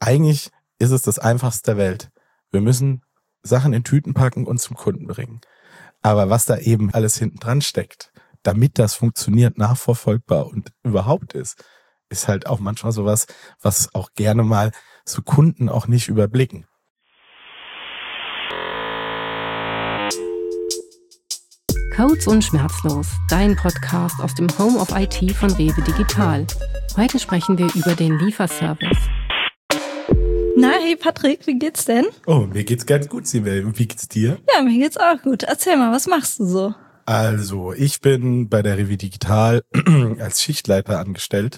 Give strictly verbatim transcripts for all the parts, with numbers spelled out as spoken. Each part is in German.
eigentlich ist es das Einfachste der Welt. Wir müssen Sachen in Tüten packen und zum Kunden bringen. Aber was da eben alles hinten dran steckt, damit das funktioniert, nachverfolgbar und überhaupt ist, ist halt auch manchmal sowas, was auch gerne mal so Kunden auch nicht überblicken. Codes und Schmerzlos, dein Podcast aus dem Home of I T von Rewe Digital. Heute sprechen wir über den Lieferservice. Na, hey Patrick, wie geht's denn? Oh, mir geht's ganz gut, Sibel. Wie geht's dir? Ja, mir geht's auch gut. Erzähl mal, was machst du so? Also, ich bin bei der Rewe Digital als Schichtleiter angestellt.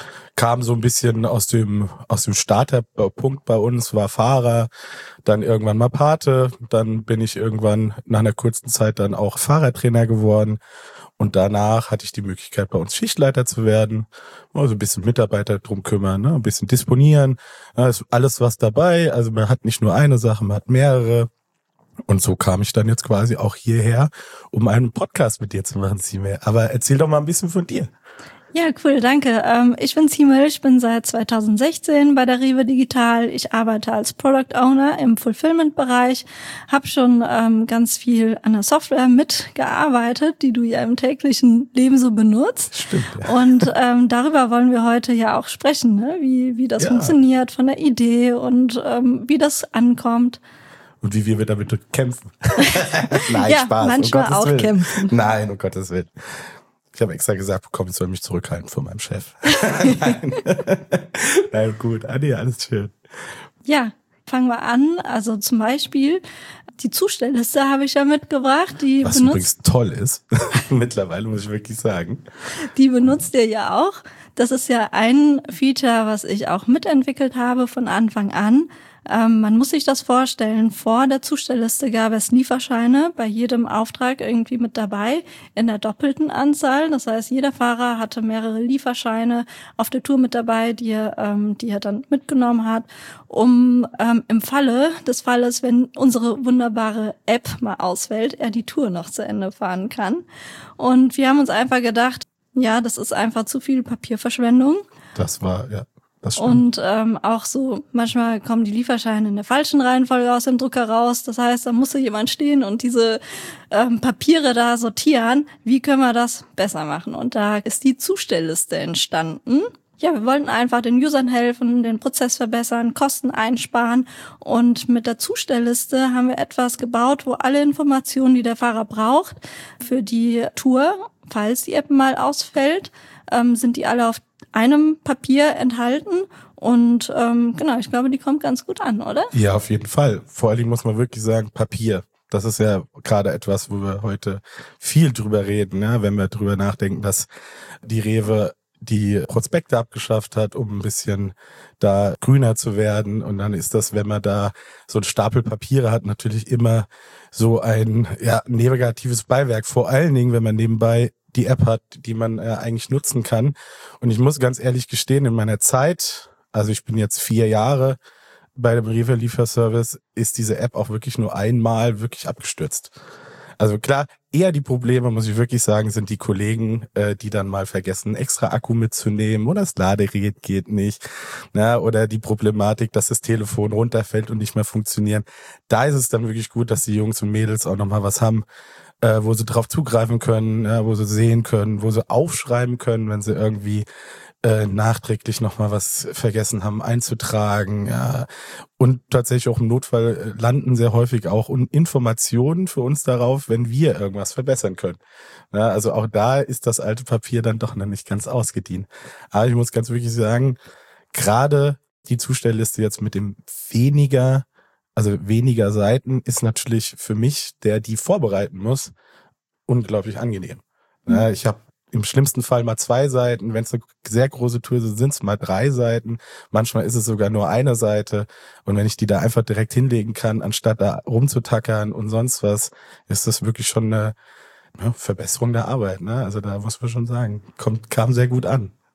Kam so ein bisschen aus dem aus dem Starterpunkt bei uns, war Fahrer, dann irgendwann mal Pate, dann bin ich irgendwann nach einer kurzen Zeit dann auch Fahrertrainer geworden und danach hatte ich die Möglichkeit, bei uns Schichtleiter zu werden, also ein bisschen Mitarbeiter drum kümmern, ne, ein bisschen disponieren, da ist alles was dabei, also man hat nicht nur eine Sache, man hat mehrere. Und so kam ich dann jetzt quasi auch hierher, um einen Podcast mit dir zu machen, Simel. Aber erzähl doch mal ein bisschen von dir. Ja, cool, danke. Ähm, ich bin Simel, ich bin seit zwanzig sechzehn bei der Rewe Digital. Ich arbeite als Product Owner im Fulfillment-Bereich, habe schon ähm, ganz viel an der Software mitgearbeitet, die du ja im täglichen Leben so benutzt. Stimmt, ja. Und ähm, darüber wollen wir heute ja auch sprechen, ne? wie wie das ja. funktioniert von der Idee und ähm, wie das ankommt. Und wie wir damit kämpfen. Nein, ja, Spaß. manchmal um auch Willen. kämpfen. Nein, um Gottes Willen. Ich habe extra gesagt bekommen, ich soll mich zurückhalten von meinem Chef. Nein. Nein, gut. Ah, nee, alles schön. Ja, fangen wir an. Also zum Beispiel die Zustellliste habe ich ja mitgebracht. Die Was benutzt, übrigens toll ist. Mittlerweile muss ich wirklich sagen. Die benutzt ihr ja auch. Das ist ja ein Feature, was ich auch mitentwickelt habe von Anfang an. Ähm, man muss sich das vorstellen, vor der Zustellliste gab es Lieferscheine bei jedem Auftrag irgendwie mit dabei, in der doppelten Anzahl. Das heißt, jeder Fahrer hatte mehrere Lieferscheine auf der Tour mit dabei, die er, ähm, die er dann mitgenommen hat, um ähm, im Falle des Falles, wenn unsere wunderbare App mal ausfällt, er die Tour noch zu Ende fahren kann. Und wir haben uns einfach gedacht, ja, das ist einfach zu viel Papierverschwendung. Das war, ja. Das stimmt. Und ähm, auch so, manchmal kommen die Lieferscheine in der falschen Reihenfolge aus dem Drucker raus. Das heißt, da musste jemand stehen und diese ähm, Papiere da sortieren. Wie können wir das besser machen? Und da ist die Zustellliste entstanden. Ja, wir wollten einfach den Usern helfen, den Prozess verbessern, Kosten einsparen. Und mit der Zustellliste haben wir etwas gebaut, wo alle Informationen, die der Fahrer braucht für die Tour, falls die App mal ausfällt, ähm, sind die alle auf einem Papier enthalten und ähm, genau, ich glaube, die kommt ganz gut an, oder? Ja, auf jeden Fall. Vor allen Dingen muss man wirklich sagen, Papier. Das ist ja gerade etwas, wo wir heute viel drüber reden, ja, wenn wir drüber nachdenken, dass die Rewe die Prospekte abgeschafft hat, um ein bisschen da grüner zu werden. Und dann ist das, wenn man da so ein Stapel Papiere hat, natürlich immer so ein ja negatives Beiwerk. Vor allen Dingen, wenn man nebenbei die App hat, die man äh, eigentlich nutzen kann. Und ich muss ganz ehrlich gestehen, in meiner Zeit, also ich bin jetzt vier Jahre bei dem Rewe Lieferservice, ist diese App auch wirklich nur einmal wirklich abgestürzt. Also klar, eher die Probleme, muss ich wirklich sagen, sind die Kollegen, äh, die dann mal vergessen, extra Akku mitzunehmen oder das Ladegerät geht nicht. Na, oder die Problematik, dass das Telefon runterfällt und nicht mehr funktioniert. Da ist es dann wirklich gut, dass die Jungs und Mädels auch nochmal was haben, äh, wo sie drauf zugreifen können, ja, wo sie sehen können, wo sie aufschreiben können, wenn sie irgendwie äh, nachträglich nochmal was vergessen haben einzutragen. Ja. Und tatsächlich auch im Notfall landen sehr häufig auch Informationen für uns darauf, wenn wir irgendwas verbessern können. Ja, also auch da ist das alte Papier dann doch noch nicht ganz ausgedient. Aber ich muss ganz wirklich sagen, gerade die Zustellliste jetzt mit dem weniger Also weniger Seiten ist natürlich für mich, der die vorbereiten muss, unglaublich angenehm. Mhm. Ja, ich habe im schlimmsten Fall mal zwei Seiten. Wenn es eine sehr große Tour ist, sind es mal drei Seiten. Manchmal ist es sogar nur eine Seite. Und wenn ich die da einfach direkt hinlegen kann, anstatt da rumzutackern und sonst was, ist das wirklich schon eine ja, Verbesserung der Arbeit. Ne? Also da muss man schon sagen, kommt kam sehr gut an.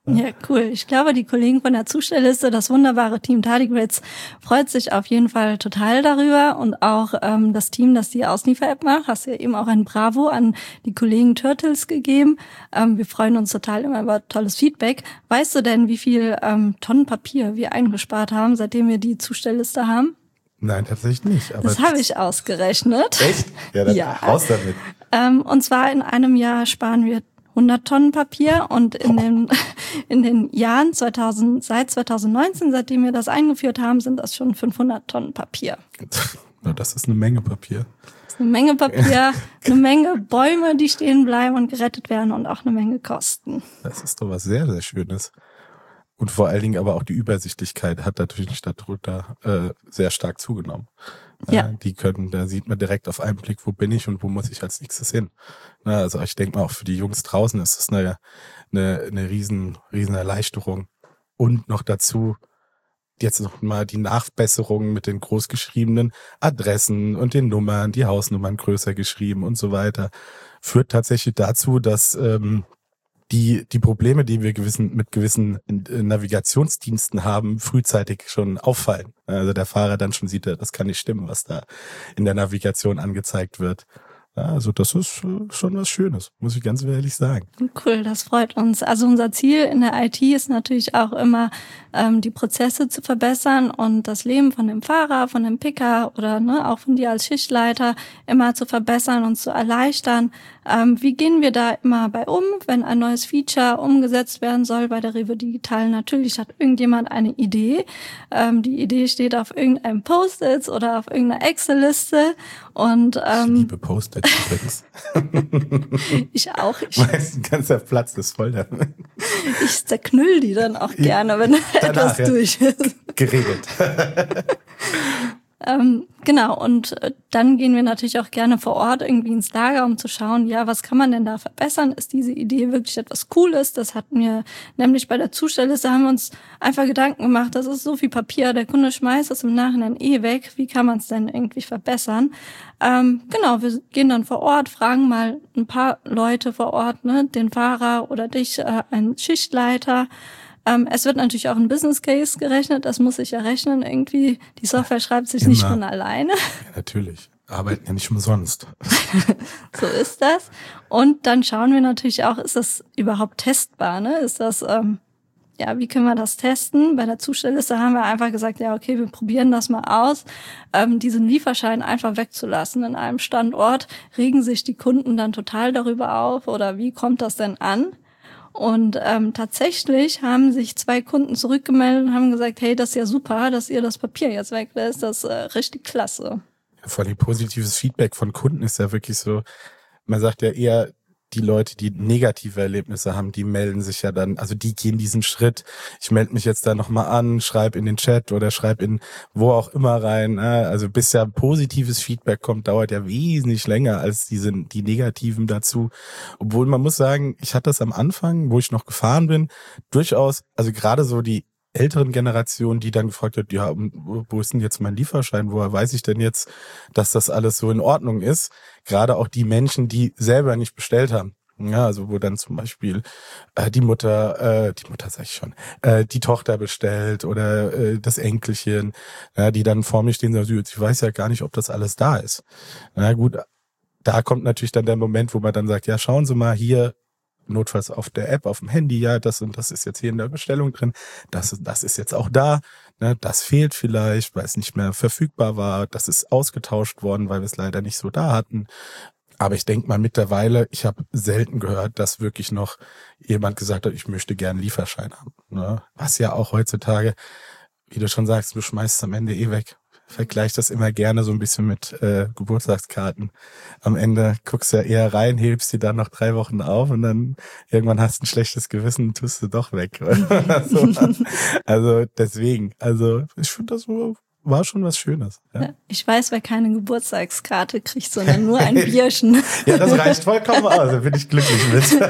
Ja, cool. Ich glaube, die Kollegen von der Zustellliste, das wunderbare Team Tardigrades, freut sich auf jeden Fall total darüber. Und auch ähm, das Team, das die Ausliefer-App macht, hast ja eben auch ein Bravo an die Kollegen Turtles gegeben. Ähm, wir freuen uns total immer über tolles Feedback. Weißt du denn, wie viel ähm, Tonnen Papier wir eingespart haben, seitdem wir die Zustellliste haben? Nein, tatsächlich nicht. Aber das habe ich ausgerechnet. Echt? Ja, dann ja. raus damit. Ähm, und zwar in einem Jahr sparen wir hundert Tonnen Papier und in den, in den Jahren zweitausend, seit zwanzig neunzehn, seitdem wir das eingeführt haben, sind das schon fünfhundert Tonnen Papier. Das ist eine Menge Papier. Das ist eine Menge Papier, eine Menge Bäume, die stehen bleiben und gerettet werden und auch eine Menge kosten. Das ist doch was sehr, sehr Schönes. Und vor allen Dingen aber auch die Übersichtlichkeit hat natürlich darunter äh, sehr stark zugenommen. Ja. Äh, die können, da sieht man direkt auf einen Blick, wo bin ich und wo muss ich als nächstes hin. Na, also ich denke mal, auch für die Jungs draußen ist das eine, eine, eine riesen, riesen Erleichterung. Und noch dazu jetzt noch mal die Nachbesserungen mit den großgeschriebenen Adressen und den Nummern, die Hausnummern größer geschrieben und so weiter, führt tatsächlich dazu, dass ähm, die die Probleme, die wir gewissen mit gewissen Navigationsdiensten haben, frühzeitig schon auffallen. Also der Fahrer dann schon sieht, das kann nicht stimmen, was da in der Navigation angezeigt wird. Ja, also das ist schon was Schönes, muss ich ganz ehrlich sagen. Cool, das freut uns. Also unser Ziel in der I T ist natürlich auch immer, ähm, die Prozesse zu verbessern und das Leben von dem Fahrer, von dem Picker oder ne, auch von dir als Schichtleiter immer zu verbessern und zu erleichtern. Ähm, wie gehen wir da immer bei um, wenn ein neues Feature umgesetzt werden soll bei der Rewe Digital? Natürlich hat irgendjemand eine Idee. Ähm, die Idee steht auf irgendeinem Post-its oder auf irgendeiner Excel-Liste. Und, ähm, ich liebe Post-its übrigens. Ich auch. Ich, Weißt, ein ganzer Platz ist voll damit. Ich zerknüll die dann auch gerne, wenn Danach, etwas ja. durch ist. Geregelt. Ähm, genau, und äh, dann gehen wir natürlich auch gerne vor Ort irgendwie ins Lager, um zu schauen, ja, was kann man denn da verbessern? Ist diese Idee wirklich etwas Cooles? Das hatten wir nämlich bei der Zustellliste, haben wir uns einfach Gedanken gemacht, das ist so viel Papier, der Kunde schmeißt das im Nachhinein eh weg, wie kann man es denn irgendwie verbessern? Ähm, genau, wir gehen dann vor Ort, fragen mal ein paar Leute vor Ort, ne, den Fahrer oder dich, äh, einen Schichtleiter. Es wird natürlich auch ein Business Case gerechnet, das muss ich ja rechnen irgendwie. Die Software schreibt sich Immer. nicht von alleine. Ja, natürlich. Arbeiten ja nicht umsonst. So ist das. Und dann schauen wir natürlich auch, ist das überhaupt testbar, ne? Ist das, ähm, ja, wie können wir das testen? Bei der Zustellliste haben wir einfach gesagt, ja, okay, wir probieren das mal aus. Ähm, diesen Lieferschein einfach wegzulassen in einem Standort, regen sich die Kunden dann total darüber auf oder wie kommt das denn an? Und ähm, tatsächlich haben sich zwei Kunden zurückgemeldet und haben gesagt, hey, das ist ja super, dass ihr das Papier jetzt weglässt, das ist äh, richtig klasse. Ja, vor allem positives Feedback von Kunden ist ja wirklich so, man sagt ja eher, die Leute, die negative Erlebnisse haben, die melden sich ja dann, also die gehen diesen Schritt, ich melde mich jetzt da nochmal an, schreib in den Chat oder schreib in wo auch immer rein, also bis ja positives Feedback kommt, dauert ja wesentlich länger als diese die negativen dazu, obwohl man muss sagen, ich hatte das am Anfang, wo ich noch gefahren bin, durchaus, also gerade so die älteren Generationen, die dann gefragt hat, ja, wo ist denn jetzt mein Lieferschein? Woher weiß ich denn jetzt, dass das alles so in Ordnung ist? Gerade auch die Menschen, die selber nicht bestellt haben. Ja, also wo dann zum Beispiel äh, die Mutter, äh, die Mutter sag ich schon, äh, die Tochter bestellt oder äh, das Enkelchen, ja, die dann vor mir stehen und sagen, ich weiß ja gar nicht, ob das alles da ist. Na gut, da kommt natürlich dann der Moment, wo man dann sagt, ja, schauen Sie mal hier, notfalls auf der App, auf dem Handy, ja, das und das ist jetzt hier in der Bestellung drin, das, das ist jetzt auch da, ne, das fehlt vielleicht, weil es nicht mehr verfügbar war, das ist ausgetauscht worden, weil wir es leider nicht so da hatten. Aber ich denke mal mittlerweile, ich habe selten gehört, dass wirklich noch jemand gesagt hat, ich möchte gerne einen Lieferschein haben. Ne? Was ja auch heutzutage, wie du schon sagst, du schmeißt es am Ende eh weg. Vergleich das immer gerne so ein bisschen mit äh, Geburtstagskarten. Am Ende guckst du ja eher rein, hebst die dann noch drei Wochen auf und dann irgendwann hast du ein schlechtes Gewissen und tust du doch weg. so. Also deswegen, also ich finde das war schon was Schönes. Ja. Ich weiß, wer keine Geburtstagskarte kriegt, sondern nur ein Bierchen. Ja, das reicht vollkommen aus, da bin ich glücklich mit.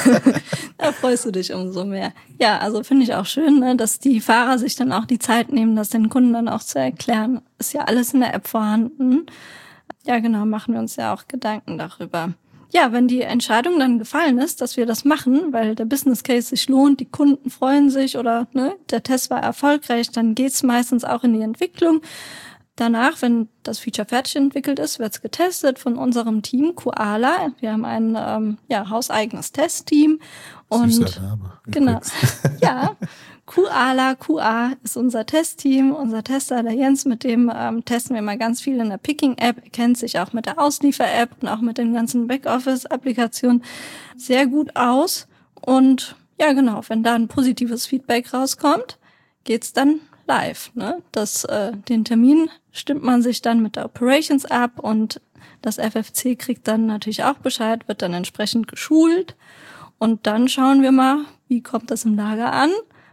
Da freust du dich umso mehr. Ja, also finde ich auch schön, ne, dass die Fahrer sich dann auch die Zeit nehmen, das den Kunden dann auch zu erklären. Ist ja alles in der App vorhanden. Ja, genau, machen wir uns ja auch Gedanken darüber. ja, wenn die Entscheidung dann gefallen ist, dass wir das machen, weil der Business Case sich lohnt, die Kunden freuen sich oder ne, der Test war erfolgreich, dann geht's meistens auch in die Entwicklung. Danach, wenn das Feature fertig entwickelt ist, wird's getestet von unserem Team Koala. Wir haben ein ähm, ja, hauseigenes Testteam. Und süßer Name. Genau. Ja, Koala, Q A ist unser Testteam, unser Tester, der Jens, mit dem ähm, testen wir mal ganz viel in der Picking-App. Er kennt sich auch mit der Ausliefer-App und auch mit den ganzen Backoffice-Applikationen sehr gut aus. Und ja, genau, wenn da ein positives Feedback rauskommt, geht's dann live. Ne? Das, äh, den Termin stimmt man sich dann mit der Operations ab und das F F C kriegt dann natürlich auch Bescheid, wird dann entsprechend geschult und dann schauen wir mal, wie kommt das im Lager an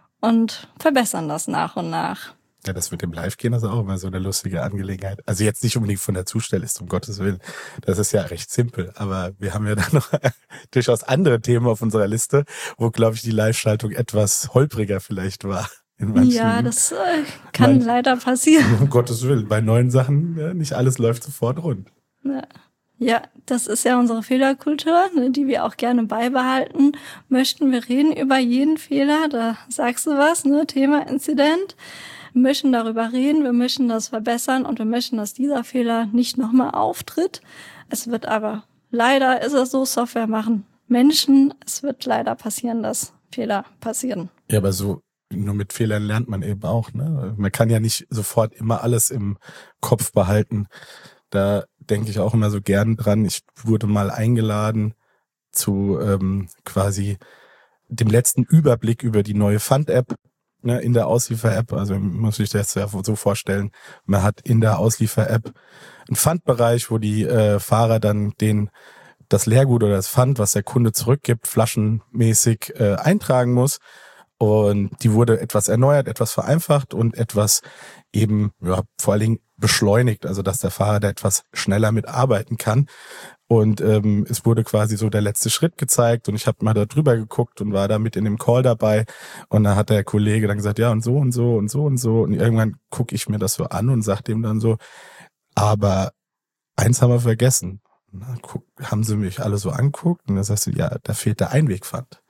und verbessern das nach und nach. Ja, das mit dem Live-Gehen ist auch immer so eine lustige Angelegenheit. Also jetzt nicht unbedingt von der Zustellliste, um Gottes Willen. Das ist ja recht simpel. Aber wir haben ja dann noch durchaus andere Themen auf unserer Liste, wo, glaube ich, die Live-Schaltung etwas holpriger vielleicht war. Ja, das äh, kann manchen, leider passieren. Um Gottes Willen, bei neuen Sachen, ja, nicht alles läuft sofort rund. Ja. ja, das ist ja unsere Fehlerkultur, ne, die wir auch gerne beibehalten möchten. Wir reden über jeden Fehler, da sagst du was, ne, Thema Inzident. Wir möchten darüber reden, wir möchten das verbessern und wir möchten, dass dieser Fehler nicht nochmal auftritt. Es wird aber, leider ist es so, Software machen Menschen. Es wird leider passieren, dass Fehler passieren. Ja, aber so nur mit Fehlern lernt man eben auch, ne? Man kann ja nicht sofort immer alles im Kopf behalten. Da denke ich auch immer so gern dran. Ich wurde mal eingeladen zu ähm, quasi dem letzten Überblick über die neue Fund-App, ne, in der Ausliefer-App. Also muss ich das ja so vorstellen. Man hat in der Ausliefer-App einen Pfandbereich, wo die äh, Fahrer dann den das Leergut oder das Pfand, was der Kunde zurückgibt, flaschenmäßig äh, eintragen muss. Und die wurde etwas erneuert, etwas vereinfacht und etwas eben ja, vor allen Dingen beschleunigt, also dass der Fahrer da etwas schneller mitarbeiten kann. Und ähm, es wurde quasi so der letzte Schritt gezeigt und ich habe mal da drüber geguckt und war da mit in dem Call dabei. Und da hat der Kollege dann gesagt, ja und so und so und so und so. Und irgendwann gucke ich mir das so an und sage dem dann so, aber eins haben wir vergessen. Na, guck, haben sie mich alle so anguckt und dann sagst du, ja, da fehlt der Einwegpfand.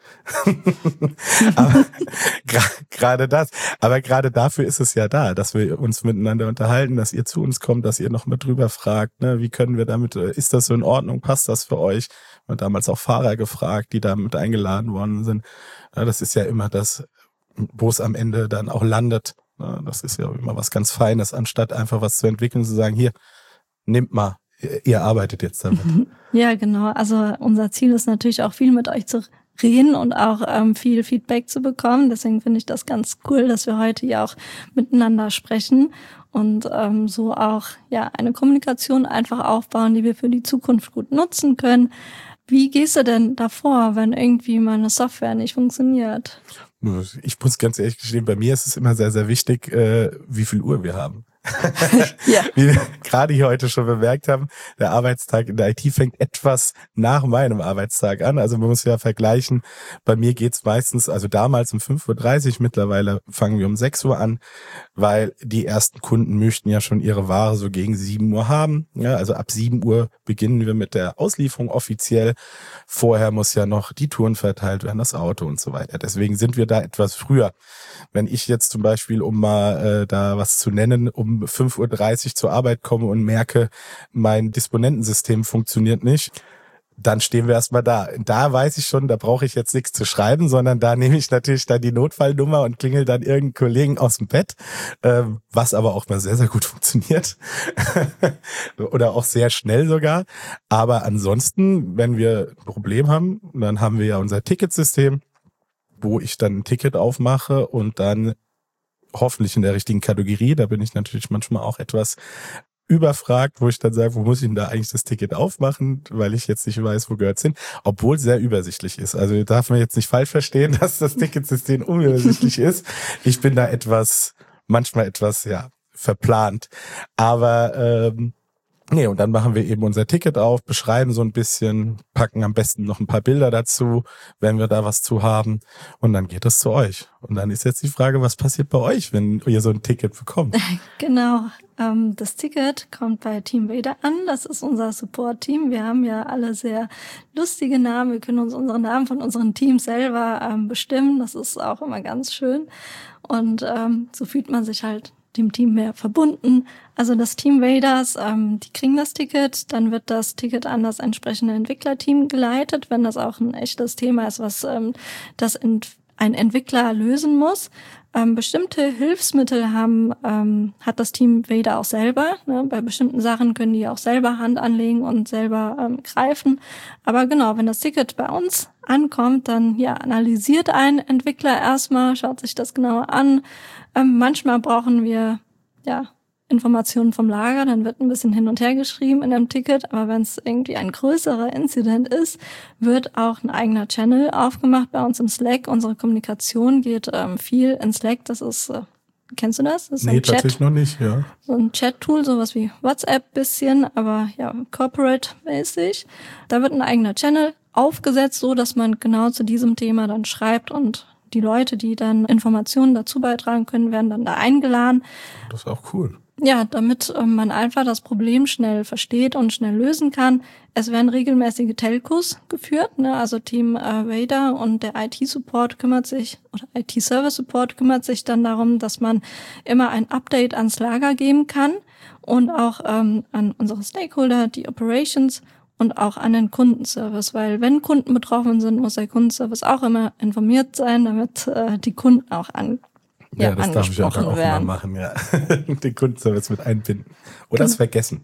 Aber gerade das, aber gerade dafür ist es ja da, dass wir uns miteinander unterhalten, dass ihr zu uns kommt, dass ihr noch mal drüber fragt, ne, wie können wir damit, ist das so in Ordnung, passt das für euch? Wir haben damals auch Fahrer gefragt, die damit eingeladen worden sind. Ja, das ist ja immer das, wo es am Ende dann auch landet. Ja, das ist ja immer was ganz Feines, anstatt einfach was zu entwickeln und zu sagen, hier, nehmt mal. Ihr arbeitet jetzt damit. Ja, genau. Also unser Ziel ist natürlich auch viel mit euch zu reden und auch ähm, viel Feedback zu bekommen. Deswegen finde ich das ganz cool, dass wir heute ja auch miteinander sprechen und ähm, so auch ja eine Kommunikation einfach aufbauen, die wir für die Zukunft gut nutzen können. Wie gehst du denn davor, wenn irgendwie meine Software nicht funktioniert? Ich muss ganz ehrlich gestehen, bei mir ist es immer sehr, sehr wichtig, äh, wie viel Uhr wir haben. Ja. Wie wir gerade hier heute schon bemerkt haben, der Arbeitstag in der I T fängt etwas nach meinem Arbeitstag an. Also man muss ja vergleichen, bei mir geht's meistens, also damals um fünf Uhr dreißig, mittlerweile fangen wir um sechs Uhr an, weil die ersten Kunden möchten ja schon ihre Ware so gegen sieben Uhr haben. Ja, also ab sieben Uhr beginnen wir mit der Auslieferung offiziell. Vorher muss ja noch die Touren verteilt werden, das Auto und so weiter. Deswegen sind wir da etwas früher. Wenn ich jetzt zum Beispiel, um mal äh, da was zu nennen, um fünf Uhr dreißig zur Arbeit komme und merke, mein Disponentensystem funktioniert nicht, dann stehen wir erstmal da. Da weiß ich schon, da brauche ich jetzt nichts zu schreiben, sondern da nehme ich natürlich dann die Notfallnummer und klingel dann irgendeinen Kollegen aus dem Bett, ähm, was aber auch mal sehr, sehr gut funktioniert. Oder auch sehr schnell sogar. Aber ansonsten, wenn wir ein Problem haben, dann haben wir ja unser Ticketsystem, wo ich dann ein Ticket aufmache und dann hoffentlich in der richtigen Kategorie, da bin ich natürlich manchmal auch etwas überfragt, wo ich dann sage, wo muss ich denn da eigentlich das Ticket aufmachen, weil ich jetzt nicht weiß, wo gehört's hin, obwohl es sehr übersichtlich ist. Also darf man jetzt nicht falsch verstehen, dass das Ticketsystem unübersichtlich ist. Ich bin da etwas, manchmal etwas, ja, verplant. Aber ähm, Nee, und dann machen wir eben unser Ticket auf, beschreiben so ein bisschen, packen am besten noch ein paar Bilder dazu, wenn wir da was zu haben. Und dann geht es zu euch. Und dann ist jetzt die Frage, was passiert bei euch, wenn ihr so ein Ticket bekommt? Genau. Ähm, das Ticket kommt bei Team Vader an. Das ist unser Support-Team. Wir haben ja alle sehr lustige Namen. Wir können uns unsere Namen von unseren Teams selber ähm, bestimmen. Das ist auch immer ganz schön. Und ähm, so fühlt man sich halt dem Team mehr verbunden. Also das Team Vaders, ähm, die kriegen das Ticket, dann wird das Ticket an das entsprechende Entwicklerteam geleitet, wenn das auch ein echtes Thema ist, was ähm, das ent- ein Entwickler lösen muss. Ähm, bestimmte Hilfsmittel haben ähm, hat das Team Vader auch selber. Ne? Bei bestimmten Sachen können die auch selber Hand anlegen und selber ähm, greifen. Aber genau, wenn das Ticket bei uns ankommt, dann ja analysiert ein Entwickler erstmal, schaut sich das genauer an. Ähm, manchmal brauchen wir ja Informationen vom Lager, dann wird ein bisschen hin und her geschrieben in einem Ticket, aber wenn es irgendwie ein größerer Incident ist, wird auch ein eigener Channel aufgemacht bei uns im Slack. Unsere Kommunikation geht ähm, viel in Slack, das ist, äh, kennst du das? Das ist nee, ein Chat, tatsächlich noch nicht, ja. so ein Chat-Tool, sowas wie WhatsApp bisschen, aber ja, corporate-mäßig. Da wird ein eigener Channel aufgesetzt, so dass man genau zu diesem Thema dann schreibt und die Leute, die dann Informationen dazu beitragen können, werden dann da eingeladen. Das ist auch cool. Ja, damit ähm, man einfach das Problem schnell versteht und schnell lösen kann. Es werden regelmäßige Telcos geführt, ne? Also Team äh, Vader und der I T-Support kümmert sich, oder I T-Service-Support kümmert sich dann darum, dass man immer ein Update ans Lager geben kann und auch ähm, an unsere Stakeholder, die Operations und auch an den Kundenservice, weil wenn Kunden betroffen sind, muss der Kundenservice auch immer informiert sein, damit äh, die Kunden auch an Ja, ja, das darf ich auch, auch mal machen, ja. Den Kundenservice mit einbinden. Oder es vergessen.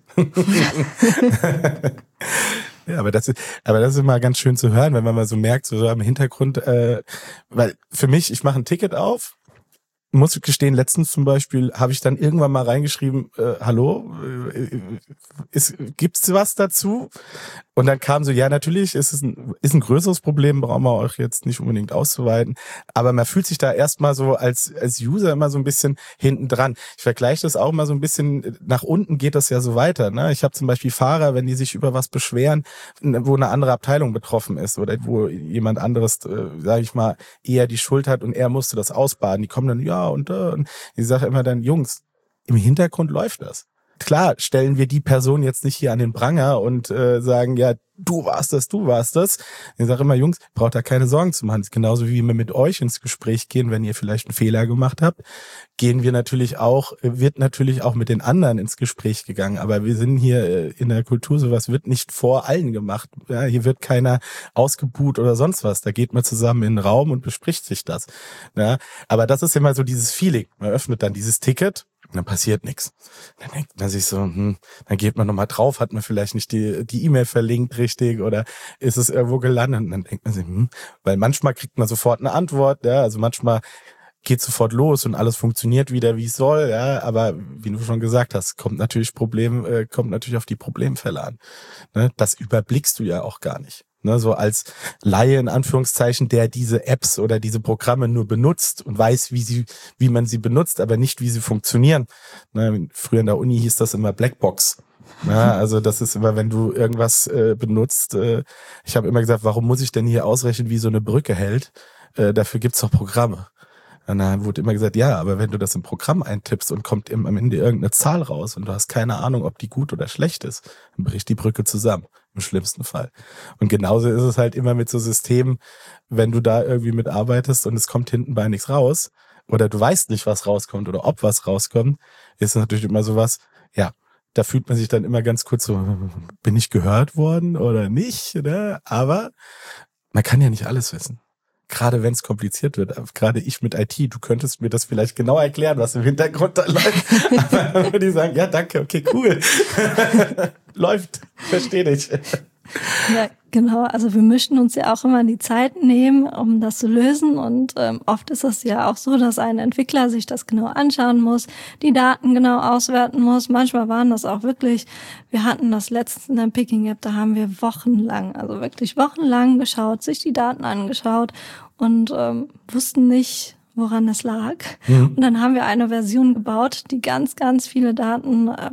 Ja, aber das ist, aber das ist immer ganz schön zu hören, wenn man mal so merkt, so, so im Hintergrund, äh, weil für mich, ich mache ein Ticket auf, muss ich gestehen, letztens zum Beispiel habe ich dann irgendwann mal reingeschrieben, äh, hallo, äh, ist, gibt's was dazu? Und dann kam so, ja, natürlich ist es ein, ist ein größeres Problem, brauchen wir euch jetzt nicht unbedingt auszuweiten. Aber man fühlt sich da erstmal so als, als User immer so ein bisschen hinten dran. Ich vergleiche das auch mal so ein bisschen, nach unten geht das ja so weiter. Ne? Ich habe zum Beispiel Fahrer, wenn die sich über was beschweren, wo eine andere Abteilung betroffen ist oder wo jemand anderes, äh, sage ich mal, eher die Schuld hat und er musste das ausbaden. Die kommen dann, ja, und, äh, und ich sage immer dann, Jungs, im Hintergrund läuft das. Klar, stellen wir die Person jetzt nicht hier an den Pranger und äh, sagen, ja, du warst das, du warst das. Ich sage immer, Jungs, braucht da keine Sorgen zu machen. Genauso wie wir mit euch ins Gespräch gehen, wenn ihr vielleicht einen Fehler gemacht habt, gehen wir natürlich auch, wird natürlich auch mit den anderen ins Gespräch gegangen. Aber wir sind hier in der Kultur, sowas wird nicht vor allen gemacht. Ja, hier wird keiner ausgebuht oder sonst was. Da geht man zusammen in den Raum und bespricht sich das. Ja, aber das ist immer so dieses Feeling. Man öffnet dann dieses Ticket. Und dann passiert nichts. Dann denkt man sich so, hm, dann geht man nochmal drauf, hat man vielleicht nicht die die E-Mail verlinkt richtig oder ist es irgendwo gelandet? Und dann denkt man sich, hm, weil manchmal kriegt man sofort eine Antwort, ja, also manchmal geht sofort los und alles funktioniert wieder, wie es soll, ja, aber wie du schon gesagt hast, kommt natürlich Problem, äh, kommt natürlich auf die Problemfälle an. Ne? Das überblickst du ja auch gar nicht. Ne, so als Laie in Anführungszeichen, der diese Apps oder diese Programme nur benutzt und weiß, wie sie, wie man sie benutzt, aber nicht, wie sie funktionieren. Ne, früher in der Uni hieß das immer Blackbox. Ja, also das ist immer, wenn du irgendwas äh, benutzt. Äh, ich habe immer gesagt, warum muss ich denn hier ausrechnen, wie so eine Brücke hält? Äh, dafür gibt's doch Programme. Und dann wurde immer gesagt, ja, aber wenn du das im Programm eintippst und kommt am Ende irgendeine Zahl raus und du hast keine Ahnung, ob die gut oder schlecht ist, dann bricht die Brücke zusammen, im schlimmsten Fall. Und genauso ist es halt immer mit so Systemen, wenn du da irgendwie mitarbeitest und es kommt hinten bei nichts raus oder du weißt nicht, was rauskommt oder ob was rauskommt, ist natürlich immer sowas, ja, da fühlt man sich dann immer ganz kurz so, bin ich gehört worden oder nicht, ne? Aber man kann ja nicht alles wissen. Gerade wenn es kompliziert wird, gerade ich mit I T, du könntest mir das vielleicht genau erklären, was im Hintergrund da läuft. Aber dann würde ich sagen, ja, danke, okay, cool. Läuft, verstehe dich. Ja, genau. Also wir möchten uns ja auch immer die Zeit nehmen, um das zu lösen. Und ähm, oft ist es ja auch so, dass ein Entwickler sich das genau anschauen muss, die Daten genau auswerten muss. Manchmal waren das auch wirklich, wir hatten das letzte in der Picking App, da haben wir wochenlang, also wirklich wochenlang geschaut, sich die Daten angeschaut und ähm, wussten nicht, woran es lag. Mhm. Und dann haben wir eine Version gebaut, die ganz, ganz viele Daten ähm,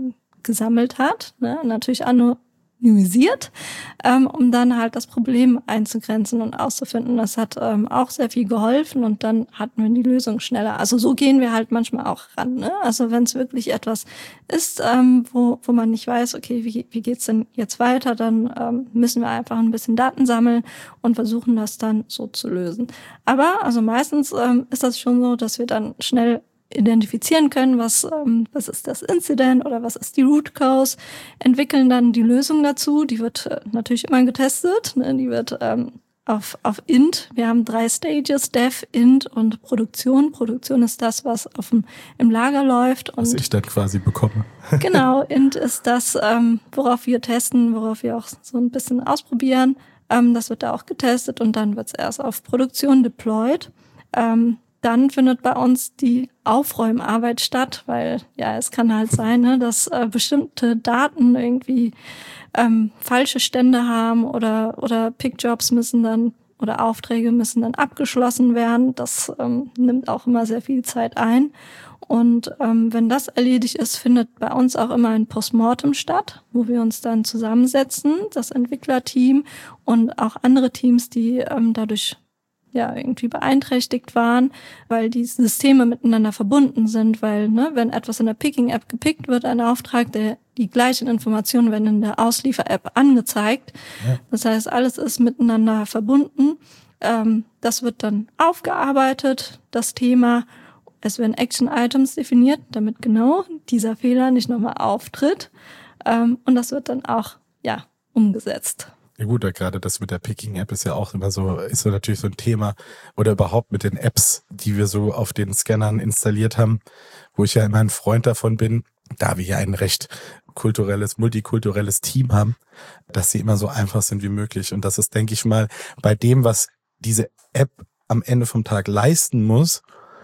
gesammelt hat, ne? Natürlich anonymisiert, ähm, um dann halt das Problem einzugrenzen und auszufinden. Das hat ähm, auch sehr viel geholfen und dann hatten wir die Lösung schneller. Also so gehen wir halt manchmal auch ran, ne? Also wenn es wirklich etwas ist, ähm, wo wo man nicht weiß, okay, wie wie geht's denn jetzt weiter, dann ähm, müssen wir einfach ein bisschen Daten sammeln und versuchen das dann so zu lösen. Aber also meistens ähm, ist das schon so, dass wir dann schnell identifizieren können, was ähm, was ist das Incident oder was ist die Root Cause, entwickeln dann die Lösung dazu. Die wird äh, natürlich immer getestet, ne? Die wird ähm, auf auf Int. Wir haben drei Stages: Dev, Int und Produktion. Produktion ist das, was auf dem im Lager läuft und was ich dann quasi bekomme. Genau, Int ist das, ähm, worauf wir testen, worauf wir auch so ein bisschen ausprobieren. Ähm, das wird da auch getestet und dann wird es erst auf Produktion deployed. Ähm, Dann findet bei uns die Aufräumarbeit statt, weil ja, es kann halt sein, ne, dass äh, bestimmte Daten irgendwie ähm, falsche Stände haben oder oder Pickjobs müssen dann oder Aufträge müssen dann abgeschlossen werden. Das ähm, nimmt auch immer sehr viel Zeit ein. Und ähm, wenn das erledigt ist, findet bei uns auch immer ein Postmortem statt, wo wir uns dann zusammensetzen, das Entwicklerteam und auch andere Teams, die ähm, dadurch ja irgendwie beeinträchtigt waren, weil die Systeme miteinander verbunden sind, weil ne, wenn etwas in der Picking-App gepickt wird, ein Auftrag, der die gleichen Informationen werden in der Ausliefer-App angezeigt. Ja. Das heißt, alles ist miteinander verbunden. Ähm, das wird dann aufgearbeitet, das Thema. Es werden Action-Items definiert, damit genau dieser Fehler nicht nochmal auftritt. Ähm, und das wird dann auch ja umgesetzt. Ja gut, da gerade das mit der Picking-App ist ja auch immer so, ist so natürlich so ein Thema oder überhaupt mit den Apps, die wir so auf den Scannern installiert haben, wo ich ja immer ein Freund davon bin, da wir ja ein recht kulturelles, multikulturelles Team haben, dass sie immer so einfach sind wie möglich. Und das ist, denke ich mal, bei dem, was diese App am Ende vom Tag leisten muss,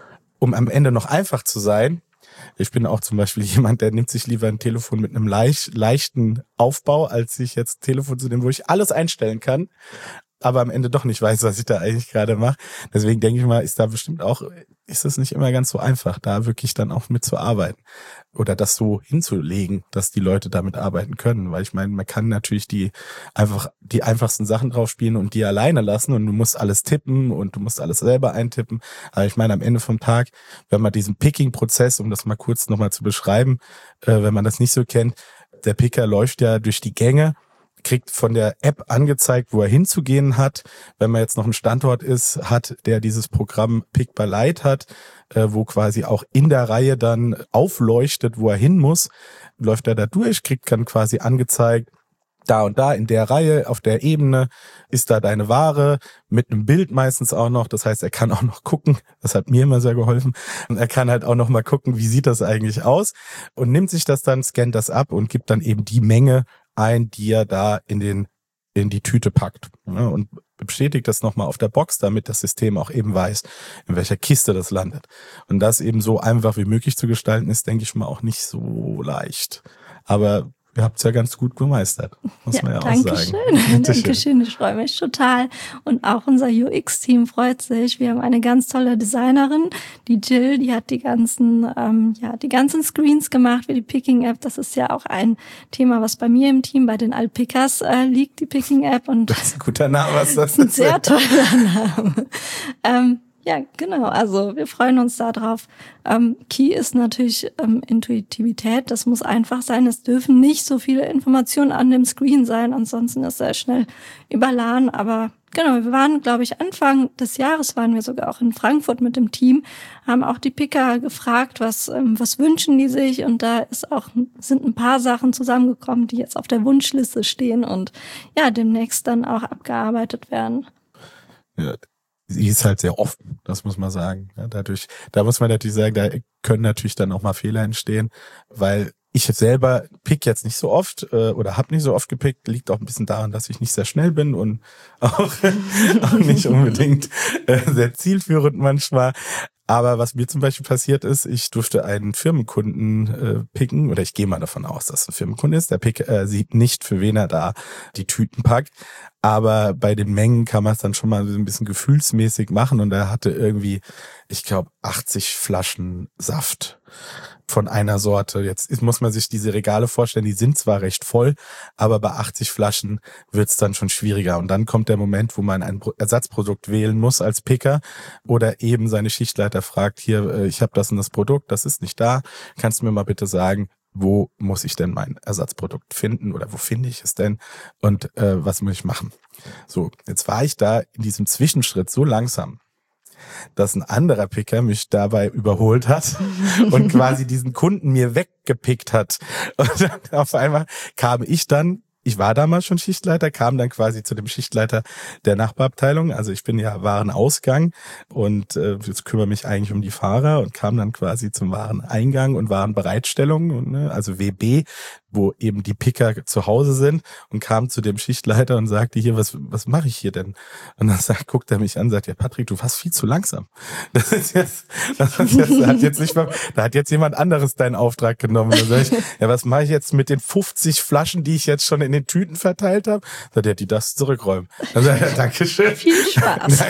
um am Ende noch einfach zu sein. Ich bin auch zum Beispiel jemand, der nimmt sich lieber ein Telefon mit einem leicht, leichten Aufbau, als sich jetzt ein Telefon zu nehmen, wo ich alles einstellen kann, aber am Ende doch nicht weiß, was ich da eigentlich gerade mache. Deswegen denke ich mal, ist da bestimmt auch, ist es nicht immer ganz so einfach, da wirklich dann auch mitzuarbeiten oder das so hinzulegen, dass die Leute damit arbeiten können. Weil ich meine, man kann natürlich die einfach die einfachsten Sachen drauf spielen und die alleine lassen und du musst alles tippen und du musst alles selber eintippen. Aber ich meine, am Ende vom Tag, wenn man diesen Picking-Prozess, um das mal kurz nochmal zu beschreiben, äh, wenn man das nicht so kennt, der Picker läuft ja durch die Gänge, kriegt von der App angezeigt, wo er hinzugehen hat. Wenn man jetzt noch ein Standort ist, hat, der dieses Programm Pick by Light hat, äh, wo quasi auch in der Reihe dann aufleuchtet, wo er hin muss, läuft er da durch, kriegt dann quasi angezeigt, da und da in der Reihe, auf der Ebene ist da deine Ware, mit einem Bild meistens auch noch. Das heißt, er kann auch noch gucken, das hat mir immer sehr geholfen, und er kann halt auch noch mal gucken, wie sieht das eigentlich aus und nimmt sich das dann, scannt das ab und gibt dann eben die Menge ein, die er da in den in die Tüte packt, ja, und bestätigt das nochmal auf der Box, damit das System auch eben weiß, in welcher Kiste das landet. Und das eben so einfach wie möglich zu gestalten, ist, denke ich mal, auch nicht so leicht. Aber ihr habt es ja ganz gut gemeistert, muss ja, man ja auch sagen. Dankeschön. Dankeschön, ich freue mich total. Und auch unser U X-Team freut sich. Wir haben eine ganz tolle Designerin, die Jill, die hat die ganzen, ähm, ja, die ganzen Screens gemacht wie die Picking-App. Das ist ja auch ein Thema, was bei mir im Team, bei den Alpicas äh, liegt, die Picking-App. Und das ist ein guter Name, was das ist. Ein sehr toller Name. ähm, Ja, genau. Also wir freuen uns da drauf. Ähm, Key ist natürlich ähm, Intuitivität. Das muss einfach sein. Es dürfen nicht so viele Informationen an dem Screen sein. Ansonsten ist er schnell überladen. Aber genau, wir waren, glaube ich, Anfang des Jahres waren wir sogar auch in Frankfurt mit dem Team, haben auch die Picker gefragt, was ähm, was wünschen die sich. Und da ist auch sind ein paar Sachen zusammengekommen, die jetzt auf der Wunschliste stehen und ja demnächst dann auch abgearbeitet werden. Ja. Sie ist halt sehr offen, das muss man sagen. Ja, dadurch, da muss man natürlich sagen, da können natürlich dann auch mal Fehler entstehen, weil ich selber pick jetzt nicht so oft äh, oder habe nicht so oft gepickt, liegt auch ein bisschen daran, dass ich nicht sehr schnell bin und auch, auch nicht unbedingt äh, sehr zielführend manchmal. Aber was mir zum Beispiel passiert ist, ich durfte einen Firmenkunden äh, picken, oder ich gehe mal davon aus, dass es ein Firmenkunde ist. Der Pick äh, sieht nicht, für wen er da die Tüten packt. Aber bei den Mengen kann man es dann schon mal so ein bisschen gefühlsmäßig machen. Und er hatte irgendwie, ich glaube, achtzig Flaschen Saft von einer Sorte. Jetzt ist, muss man sich diese Regale vorstellen, die sind zwar recht voll, aber bei achtzig Flaschen wird's dann schon schwieriger. Und dann kommt der Moment, wo man ein Ersatzprodukt wählen muss als Picker oder eben seine Schichtleiter fragt, hier, ich habe das und das Produkt, das ist nicht da, kannst du mir mal bitte sagen, wo muss ich denn mein Ersatzprodukt finden oder wo finde ich es denn und äh, was muss ich machen? So, jetzt war ich da in diesem Zwischenschritt so langsam, dass ein anderer Picker mich dabei überholt hat und quasi diesen Kunden mir weggepickt hat. Und dann auf einmal kam ich dann, ich war damals schon Schichtleiter, kam dann quasi zu dem Schichtleiter der Nachbarabteilung. Also ich bin ja Warenausgang und äh, jetzt kümmere mich eigentlich um die Fahrer und kam dann quasi zum Wareneingang und Warenbereitstellung, und, ne, also W B, wo eben die Picker zu Hause sind, und kam zu dem Schichtleiter und sagte, hier, was was mache ich hier denn? Und dann sagt, guckt er mich an und sagt, ja Patrick, du warst viel zu langsam. Das ist jetzt, das ist jetzt, da hat jetzt nicht mal, da hat jetzt jemand anderes deinen Auftrag genommen. Dann sag ich, ja, was mache ich jetzt mit den fünfzig Flaschen, die ich jetzt schon in den Tüten verteilt habe? Sagt er, die darfst du zurückräumen. Dann sagt er, Dankeschön. Viel Spaß.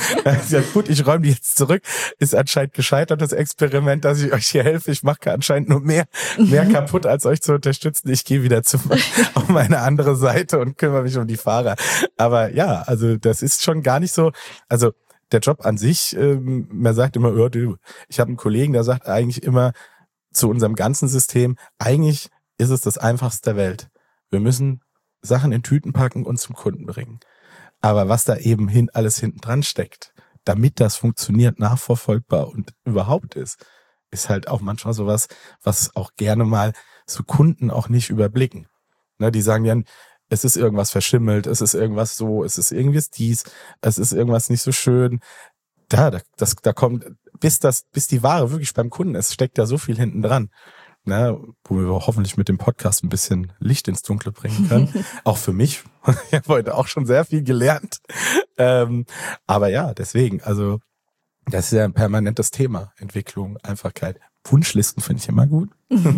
Ja gut, ich räume die jetzt zurück. Ist anscheinend gescheitert, das Experiment, dass ich euch hier helfe. Ich mache anscheinend nur mehr, mehr kaputt, als euch zu unterstützen. Ich gehe wieder zu, auf meine andere Seite und kümmere mich um die Fahrer. Aber ja, also das ist schon gar nicht so, also der Job an sich, ähm, man sagt immer, oh, du, ich habe einen Kollegen, der sagt eigentlich immer zu unserem ganzen System, eigentlich ist es das Einfachste der Welt. Wir müssen Sachen in Tüten packen und zum Kunden bringen. Aber was da eben hin, alles hinten dran steckt, damit das funktioniert, nachverfolgbar und überhaupt ist, ist halt auch manchmal sowas, was auch gerne mal so Kunden auch nicht überblicken. Ne, die sagen dann, es ist irgendwas verschimmelt, es ist irgendwas so, es ist irgendwie dies, es ist irgendwas nicht so schön. Da, da, das, da kommt, bis das, bis die Ware wirklich beim Kunden ist, steckt da so viel hinten dran. Ne, wo wir hoffentlich mit dem Podcast ein bisschen Licht ins Dunkle bringen können. Auch für mich. Ich habe heute auch schon sehr viel gelernt. Ähm, aber ja, deswegen, also das ist ja ein permanentes Thema. Entwicklung, Einfachkeit. Wunschlisten finde ich immer gut.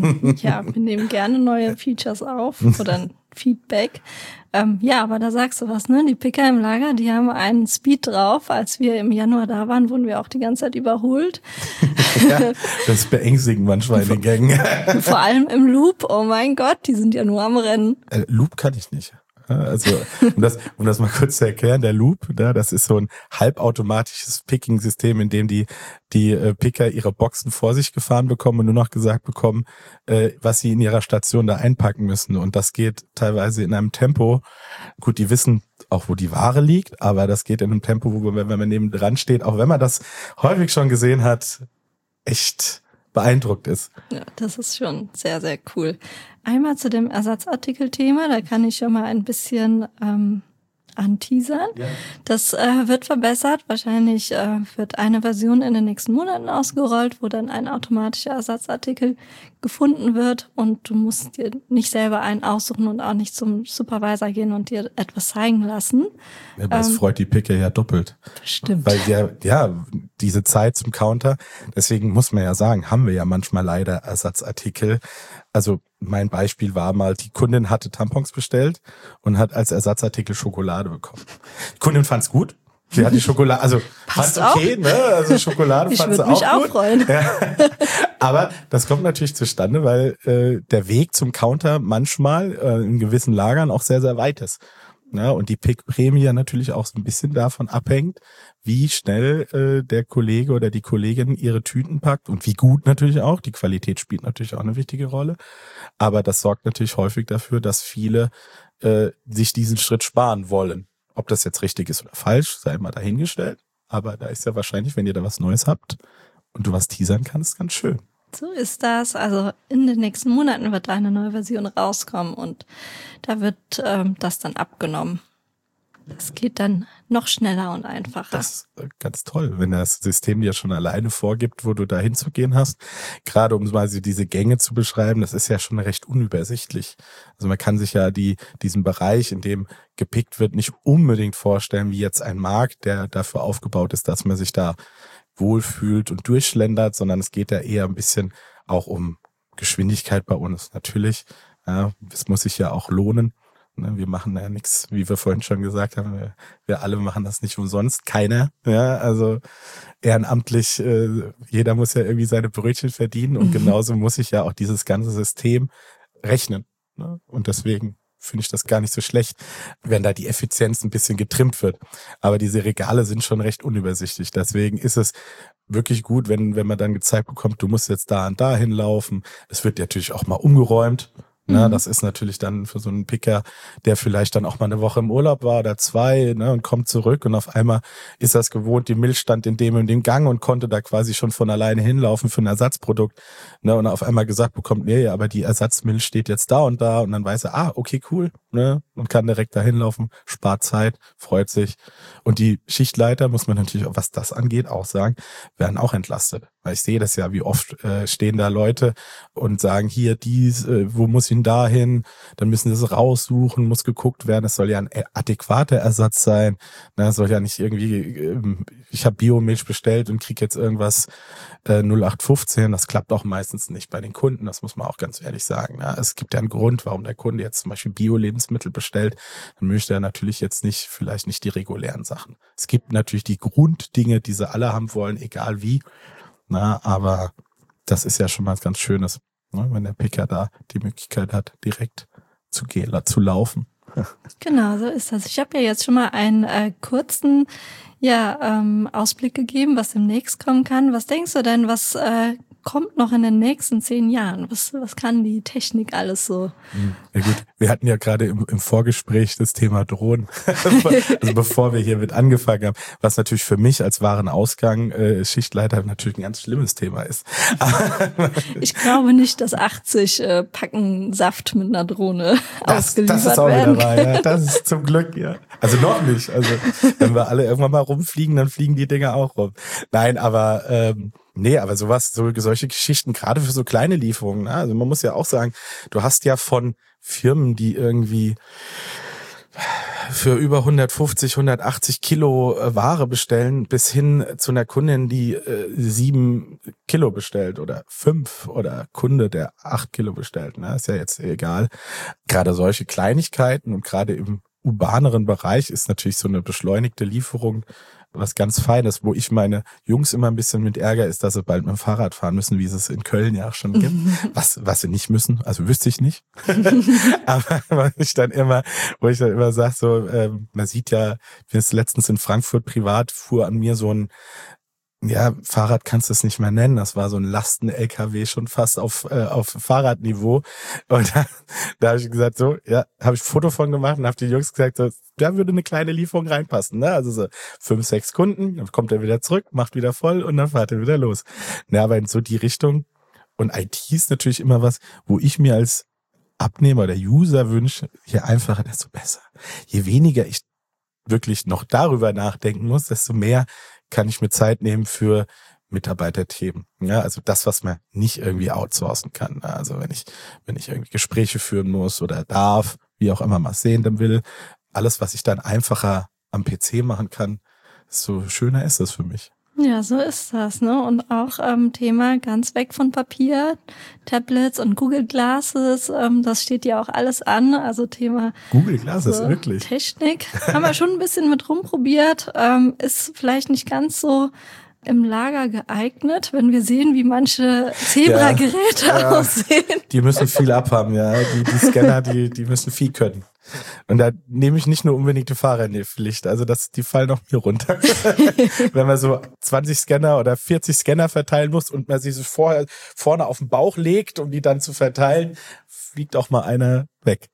Ja, wir nehmen gerne neue Features auf oder ein Feedback. Ähm, ja, aber da sagst du was, ne? Die Picker im Lager, die haben einen Speed drauf. Als wir im Januar da waren, wurden wir auch die ganze Zeit überholt. Ja, das ist beängstigend manchmal in den Gängen. Vor allem im Loop. Oh mein Gott, die sind ja nur am Rennen. Äh, Loop kann ich nicht. Also, um das, um das mal kurz zu erklären, der Loop, ne, das ist so ein halbautomatisches Picking-System, in dem die, die äh, Picker ihre Boxen vor sich gefahren bekommen und nur noch gesagt bekommen, äh, was sie in ihrer Station da einpacken müssen. Und das geht teilweise in einem Tempo. Gut, die wissen auch, wo die Ware liegt, aber das geht in einem Tempo, wo man, wenn man neben dran steht, auch wenn man das häufig schon gesehen hat, echt beeindruckt ist. Ja, das ist schon sehr, sehr cool. Einmal zu dem Ersatzartikelthema, da kann ich schon mal ein bisschen ähm, anteasern. Ja. Das äh, wird verbessert. Wahrscheinlich äh, wird eine Version in den nächsten Monaten ausgerollt, wo dann ein automatischer Ersatzartikel gefunden wird und du musst dir nicht selber einen aussuchen und auch nicht zum Supervisor gehen und dir etwas zeigen lassen. Ja, aber ähm, es freut die Picker ja doppelt. Stimmt. Weil ja, ja, diese Zeit zum Counter, deswegen muss man ja sagen, haben wir ja manchmal leider Ersatzartikel. Also mein Beispiel war mal, die Kundin hatte Tampons bestellt und hat als Ersatzartikel Schokolade bekommen. Die Kundin fand's gut. Sie hat die Schokolade, also Passt fand's okay, auch. ne? Also Schokolade fand sie auch mich auch gut. Freuen. Ja. Aber das kommt natürlich zustande, weil äh, der Weg zum Counter manchmal äh, in gewissen Lagern auch sehr, sehr weit ist. Ja, und die Pick-Prämie ja natürlich auch so ein bisschen davon abhängt, wie schnell äh, der Kollege oder die Kollegin ihre Tüten packt und wie gut natürlich auch. Die Qualität spielt natürlich auch eine wichtige Rolle. Aber das sorgt natürlich häufig dafür, dass viele äh, sich diesen Schritt sparen wollen. Ob das jetzt richtig ist oder falsch, sei mal dahingestellt. Aber da ist ja wahrscheinlich, wenn ihr da was Neues habt und du was teasern kannst, ganz schön. So ist das. Also in den nächsten Monaten wird eine neue Version rauskommen und da wird ähm, das dann abgenommen. Das geht dann noch schneller und einfacher. Das ist ganz toll, wenn das System dir schon alleine vorgibt, wo du da hinzugehen hast. Gerade um mal so diese Gänge zu beschreiben, das ist ja schon recht unübersichtlich. Also man kann sich ja die diesen Bereich, in dem gepickt wird, nicht unbedingt vorstellen, wie jetzt ein Markt, der dafür aufgebaut ist, dass man sich da wohlfühlt und durchschlendert, sondern es geht ja eher ein bisschen auch um Geschwindigkeit bei uns. Natürlich, ja, es muss sich ja auch lohnen. Wir machen ja nichts, wie wir vorhin schon gesagt haben, wir, wir alle machen das nicht umsonst, keiner. Ja, also ehrenamtlich, äh, jeder muss ja irgendwie seine Brötchen verdienen und mhm. genauso muss ich ja auch dieses ganze System rechnen. Ne? Und deswegen finde ich das gar nicht so schlecht, wenn da die Effizienz ein bisschen getrimmt wird. Aber diese Regale sind schon recht unübersichtlich. Deswegen ist es wirklich gut, wenn wenn man dann gezeigt bekommt, du musst jetzt da und da hinlaufen. Es wird natürlich auch mal umgeräumt. Ne, das ist natürlich dann für so einen Picker, der vielleicht dann auch mal eine Woche im Urlaub war oder zwei, ne, und kommt zurück und auf einmal ist das gewohnt, die Milch stand in dem und dem Gang und konnte da quasi schon von alleine hinlaufen für ein Ersatzprodukt, ne, und auf einmal gesagt bekommt, nee, aber die Ersatzmilch steht jetzt da und da und dann weiß er, ah, okay, cool, ne, und kann direkt da hinlaufen, spart Zeit, freut sich. Und die Schichtleiter, muss man natürlich auch, was das angeht, auch sagen, werden auch entlastet. Weil ich sehe das ja, wie oft äh, stehen da Leute und sagen, hier, dies, äh, wo muss ich denn da hin? Dann müssen sie es raussuchen, muss geguckt werden. Es soll ja ein adäquater Ersatz sein. Na, es soll ja nicht irgendwie, äh, ich habe Biomilch bestellt und kriege jetzt irgendwas äh, null acht fünfzehn. Das klappt auch meistens nicht bei den Kunden, das muss man auch ganz ehrlich sagen. Ja, es gibt ja einen Grund, warum der Kunde jetzt zum Beispiel Bio-Lebensmittel bestellt. Dann möchte er natürlich jetzt nicht, vielleicht nicht die regulären Sachen. Es gibt natürlich die Grunddinge, die sie alle haben wollen, egal wie. Na, aber das ist ja schon mal ganz Schönes, ne, wenn der Picker da die Möglichkeit hat, direkt zu gehen, zu laufen. Genau, so ist das. Ich habe ja jetzt schon mal einen äh, kurzen ja, ähm, Ausblick gegeben, was demnächst kommen kann. Was denkst du denn, was äh, kommt noch in den nächsten zehn Jahren? Was, was kann die Technik alles so? Ja gut, wir hatten ja gerade im, im Vorgespräch das Thema Drohnen, also bevor wir hier mit angefangen haben, was natürlich für mich als wahren Ausgang äh, Schichtleiter natürlich ein ganz schlimmes Thema ist. Ich glaube nicht, dass achtzig äh, Packen Saft mit einer Drohne das, ausgeliefert das ist auch werden. Wieder wahr, ja. Das ist zum Glück, ja. Also noch nicht. Also wenn wir alle irgendwann mal rumfliegen, dann fliegen die Dinger auch rum. Nein, aber ähm, nee, aber sowas, so solche Geschichten, gerade für so kleine Lieferungen, ne? Also man muss ja auch sagen, du hast ja von Firmen, die irgendwie für über hundertfünfzig, hundertachtzig Kilo äh, Ware bestellen, bis hin zu einer Kundin, die äh, sieben Kilo bestellt oder fünf oder Kunde, der acht Kilo bestellt, ne? Ist ja jetzt egal. Gerade solche Kleinigkeiten und gerade im urbaneren Bereich ist natürlich so eine beschleunigte Lieferung was ganz Feines, wo ich meine Jungs immer ein bisschen mit ärger, ist, dass sie bald mit dem Fahrrad fahren müssen, wie es es in Köln ja auch schon gibt. Was, was sie nicht müssen, also wüsste ich nicht. Aber was ich dann immer, wo ich dann immer sage, so, ähm, man sieht ja, wie es letztens in Frankfurt privat fuhr an mir so ein, ja, Fahrrad kannst du es nicht mehr nennen. Das war so ein Lasten-L K W schon fast auf äh, auf Fahrradniveau. Und da, da habe ich gesagt, so, ja, habe ich ein Foto von gemacht und habe die Jungs gesagt, so, da würde eine kleine Lieferung reinpassen. Ne? Also so fünf, sechs Kunden, dann kommt er wieder zurück, macht wieder voll und dann fährt er wieder los. Ja, aber in so die Richtung. Und I T ist natürlich immer was, wo ich mir als Abnehmer oder User wünsche, je einfacher, desto besser. Je weniger ich wirklich noch darüber nachdenken muss, desto mehr kann ich mir Zeit nehmen für Mitarbeiterthemen. Ja, also das, was man nicht irgendwie outsourcen kann. Also wenn ich, wenn ich irgendwie Gespräche führen muss oder darf, wie auch immer man sehen dann will, alles, was ich dann einfacher am P C machen kann, so schöner ist das für mich. Ja, so ist das, ne? Und auch ähm, Thema ganz weg von Papier, Tablets und Google Glasses, ähm, das steht ja auch alles an. Also Thema Google Glasses, so wirklich. Technik. Haben wir schon ein bisschen mit rumprobiert. Ähm, ist vielleicht nicht ganz so im Lager geeignet, wenn wir sehen, wie manche Zebra-Geräte ja, ja, aussehen. Die müssen viel abhaben, ja. Die, die Scanner, die, die müssen viel können. Und da nehme ich nicht nur unbedingt die Fahrer in die Pflicht, also das, die fallen auch mir runter. Wenn man so zwanzig Scanner oder vierzig Scanner verteilen muss und man sie so vorher vorne auf den Bauch legt, um die dann zu verteilen, fliegt auch mal einer weg.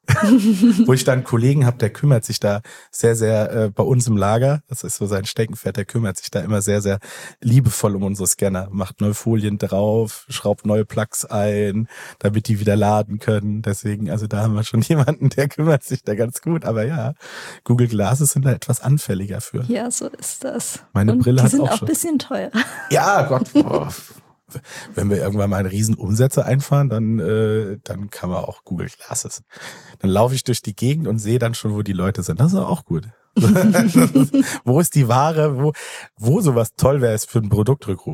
Wo ich dann einen Kollegen habe, der kümmert sich da sehr, sehr äh, bei uns im Lager, das ist so sein Steckenpferd, der kümmert sich da immer sehr, sehr liebevoll um unsere Scanner, macht neue Folien drauf, schraubt neue Plugs ein, damit die wieder laden können. Deswegen, also da haben wir schon jemanden, der kümmert sich da ganz gut. Aber ja, Google Glasses sind da etwas anfälliger für. Ja, so ist das. Meine Und Brille die hat sind auch auch schon. ein bisschen teurer. Ja, Gott. Boah. Wenn wir irgendwann mal einen riesen Umsätze einfahren, dann äh, dann kann man auch Google Glasses. Dann laufe ich durch die Gegend und sehe dann schon, wo die Leute sind. Das ist auch gut. Wo ist die Ware? Wo wo sowas toll wäre, ist für einen Produktrückruf.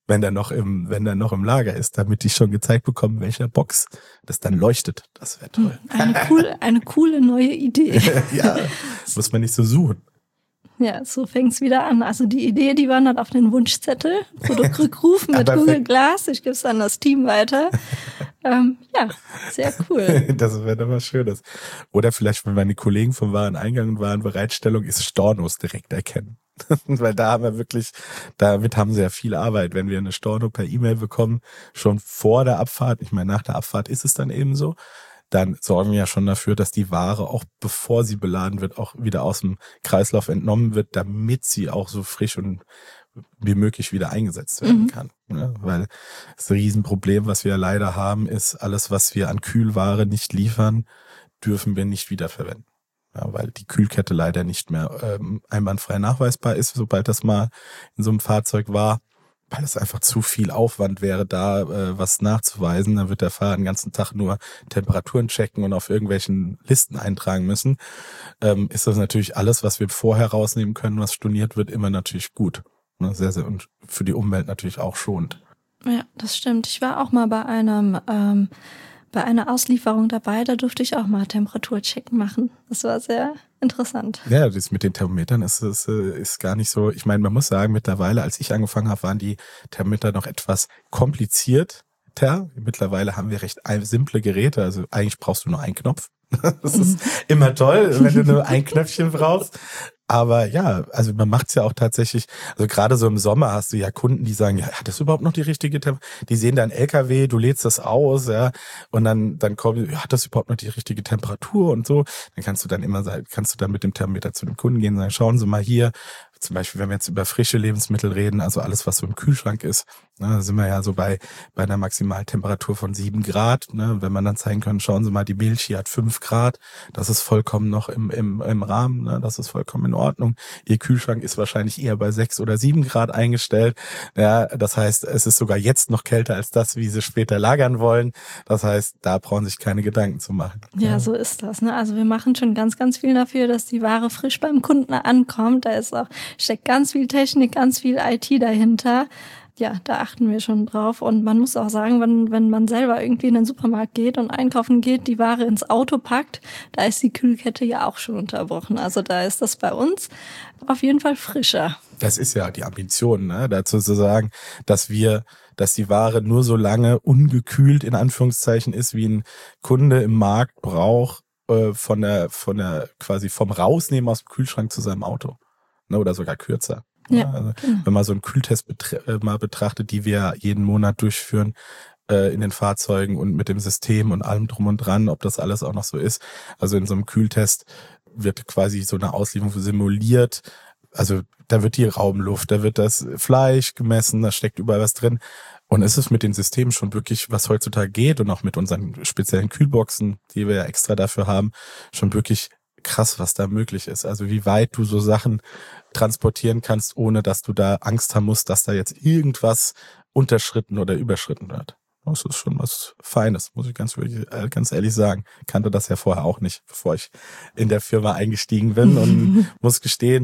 wenn der noch im, wenn der noch im Lager ist, damit die schon gezeigt bekommen, welcher Box das dann leuchtet. Das wäre toll. Eine coole, eine coole neue Idee. Ja, muss man nicht so suchen. Ja, so fängt's wieder an. Also die Idee, die wandert auf den Wunschzettel. Produktrückrufen mit Google Glass. Ich gebe es an das Team weiter. ähm, ja, sehr cool. Das wäre doch was Schönes. Oder vielleicht, wenn meine Kollegen vom Wareneingang und Warenbereitstellung ist, Stornos direkt erkennen. Weil da haben wir wirklich, damit haben sie ja viel Arbeit. Wenn wir eine Storno per E-Mail bekommen, schon vor der Abfahrt, ich meine, nach der Abfahrt ist es dann eben so, dann sorgen wir ja schon dafür, dass die Ware auch bevor sie beladen wird, auch wieder aus dem Kreislauf entnommen wird, damit sie auch so frisch und wie möglich wieder eingesetzt werden kann. Mhm. Ja, weil das Riesenproblem, was wir leider haben, ist, alles, was wir an Kühlware nicht liefern, dürfen wir nicht wiederverwenden. Ja, weil die Kühlkette leider nicht mehr ähm, einwandfrei nachweisbar ist, sobald das mal in so einem Fahrzeug war. Weil es einfach zu viel Aufwand wäre, da äh, was nachzuweisen. Dann wird der Fahrer den ganzen Tag nur Temperaturen checken und auf irgendwelchen Listen eintragen müssen. Ähm, ist das natürlich alles, was wir vorher rausnehmen können, was storniert wird, immer natürlich gut. Ne? Sehr, sehr, und für die Umwelt natürlich auch schonend. Ja, das stimmt. Ich war auch mal bei einem ähm, bei einer Auslieferung dabei, da durfte ich auch mal Temperaturcheck machen. Das war sehr interessant. Ja, das mit den Thermometern ist, ist, ist gar nicht so, ich meine, man muss sagen, mittlerweile, als ich angefangen habe, waren die Thermometer noch etwas komplizierter. Mittlerweile haben wir recht simple Geräte, also eigentlich brauchst du nur einen Knopf. Das ist immer toll, wenn du nur ein Knöpfchen brauchst. Aber ja, also man macht's ja auch tatsächlich, also gerade so im Sommer hast du ja Kunden, die sagen, ja, hat das überhaupt noch die richtige Temperatur? Die sehen deinen L K W, du lädst das aus, ja, und dann dann kommt, ja, hat das überhaupt noch die richtige Temperatur und so. Dann kannst du dann immer sagen, kannst du dann mit dem Thermometer zu dem Kunden gehen und sagen, schauen Sie mal hier, zum Beispiel, wenn wir jetzt über frische Lebensmittel reden, also alles, was so im Kühlschrank ist, ne, da sind wir ja so bei bei einer Maximaltemperatur von sieben Grad. Ne, wenn man dann zeigen kann, schauen Sie mal, die Milch hier hat fünf Grad, das ist vollkommen noch im im im Rahmen, ne, das ist vollkommen in Ordnung. Ihr Kühlschrank ist wahrscheinlich eher bei sechs oder sieben Grad eingestellt. Ja, das heißt, es ist sogar jetzt noch kälter als das, wie Sie später lagern wollen. Das heißt, da brauchen sich keine Gedanken zu machen. Ja, ja, so ist das. Ne? Also wir machen schon ganz, ganz viel dafür, dass die Ware frisch beim Kunden ankommt. Da ist auch steckt ganz viel Technik, ganz viel I T dahinter. Ja, da achten wir schon drauf. Und man muss auch sagen, wenn, wenn man selber irgendwie in den Supermarkt geht und einkaufen geht, die Ware ins Auto packt, da ist die Kühlkette ja auch schon unterbrochen. Also da ist das bei uns auf jeden Fall frischer. Das ist ja die Ambition, ne? Dazu zu sagen, dass wir, dass die Ware nur so lange ungekühlt in Anführungszeichen ist, wie ein Kunde im Markt braucht, äh, von der, von der, quasi vom Rausnehmen aus dem Kühlschrank zu seinem Auto. Ne? Oder sogar kürzer. Ja, also, genau. Wenn man so einen Kühltest betra- mal betrachtet, die wir jeden Monat durchführen äh, in den Fahrzeugen und mit dem System und allem drum und dran, ob das alles auch noch so ist. Also in so einem Kühltest wird quasi so eine Auslieferung simuliert. Also da wird die Raumluft, da wird das Fleisch gemessen, da steckt überall was drin. Und es ist mit den Systemen schon wirklich, was heutzutage geht und auch mit unseren speziellen Kühlboxen, die wir ja extra dafür haben, schon wirklich krass, was da möglich ist. Also wie weit du so Sachen transportieren kannst, ohne dass du da Angst haben musst, dass da jetzt irgendwas unterschritten oder überschritten wird. Das ist schon was Feines, muss ich ganz, ganz ehrlich sagen. Kannte das ja vorher auch nicht, bevor ich in der Firma eingestiegen bin und muss gestehen,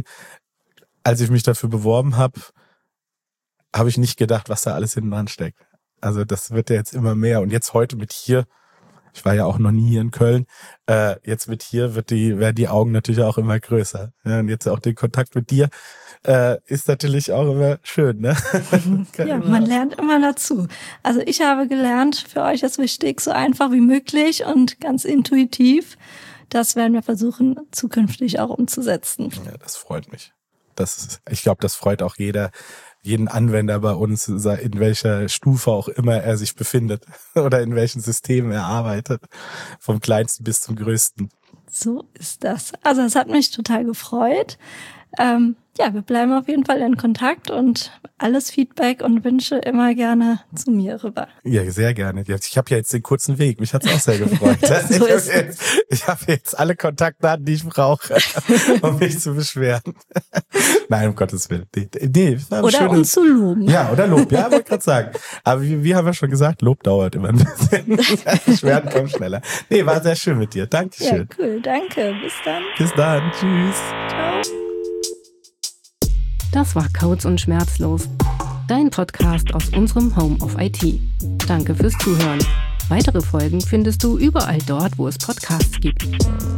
als ich mich dafür beworben habe, habe ich nicht gedacht, was da alles hinten dran steckt. Also das wird ja jetzt immer mehr. Und jetzt heute mit hier, ich war ja auch noch nie hier in Köln, äh, jetzt mit hier wird die, werden die Augen natürlich auch immer größer. Ja, und jetzt auch den Kontakt mit dir äh, ist natürlich auch immer schön, ne? Ja, man lernt immer dazu. Also ich habe gelernt, für euch ist wichtig, so einfach wie möglich und ganz intuitiv. Das werden wir versuchen, zukünftig auch umzusetzen. Ja, das freut mich. Das ist, ich glaube, das freut auch jeder, jeden Anwender bei uns, in welcher Stufe auch immer er sich befindet oder in welchen Systemen er arbeitet, vom kleinsten bis zum größten. So ist das. Also es hat mich total gefreut. Ähm, ja, wir bleiben auf jeden Fall in Kontakt und alles Feedback und Wünsche immer gerne zu mir rüber. Ja, sehr gerne. Ich habe ja jetzt den kurzen Weg. Mich hat's auch sehr gefreut. So ich ist habe jetzt, ich hab jetzt alle Kontaktdaten, die ich brauche, um mich zu beschweren. Nein, um Gottes Willen. Nee, nee, war oder schöne, um zu loben. Ja, oder Lob. Ja, wollte gerade sagen. Aber wie, wie haben wir schon gesagt, Lob dauert immer ein bisschen. Beschwerden kommen schneller. Nee, war sehr schön mit dir. Dankeschön. Ja, cool. Danke. Bis dann. Bis dann. Tschüss. Ciao. Das war Codes und Schmerzlos. dein Podcast aus unserem Home of I T. Danke fürs Zuhören. Weitere Folgen findest du überall dort, wo es Podcasts gibt.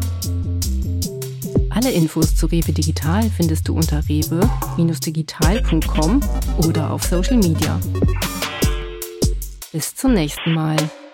Alle Infos zu Rewe Digital findest du unter rewe Digital punkt com oder auf Social Media. Bis zum nächsten Mal.